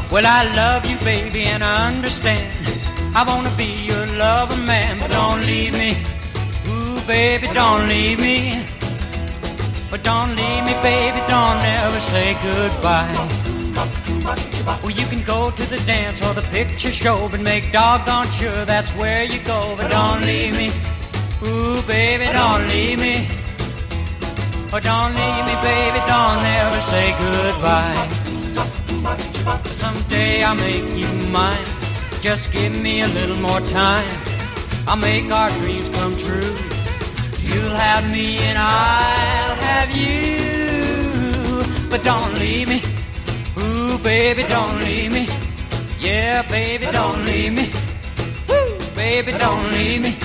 Well, I love you, baby, and I understand. I wanna be your lover, man, but don't leave me. Ooh, baby, don't leave me. But don't leave me, baby, don't ever say goodbye. Well, you can go to the dance or the picture show, but make doggone sure that's where you go. But don't leave me. Ooh, baby, don't leave me. But don't leave me, baby, don't ever say goodbye. Someday I'll make you mine. Just give me a little more time. I'll make our dreams come true. You'll have me and I'll have you. But don't leave me. Ooh, baby, don't leave me. Yeah, baby, don't leave me. Woo, baby, don't leave me.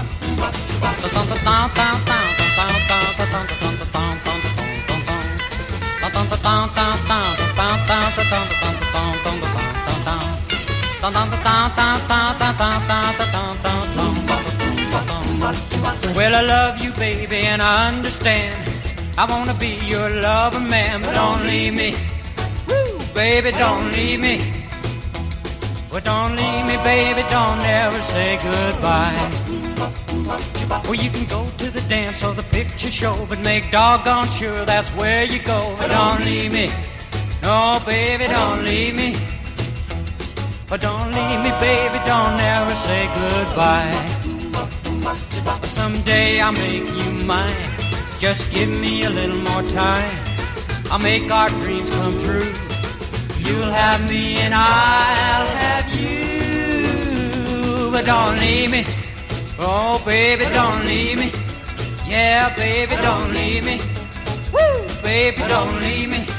Well, I love you, baby, and I understand. I wanna be your lover, man, but don't leave me. Woo, baby, don't leave me. Well, don't leave me, baby, don't ever say goodbye. Well, you can go to the dance or the picture show, but make doggone sure that's where you go. But don't leave me. No, baby, don't leave me. But don't leave me, baby, don't ever say goodbye. Someday I'll make you mine. Just give me a little more time. I'll make our dreams come true. You'll have me and I'll have you. But don't leave me. Oh, baby, don't leave me. Yeah, baby, don't leave me. Woo, baby, don't leave me.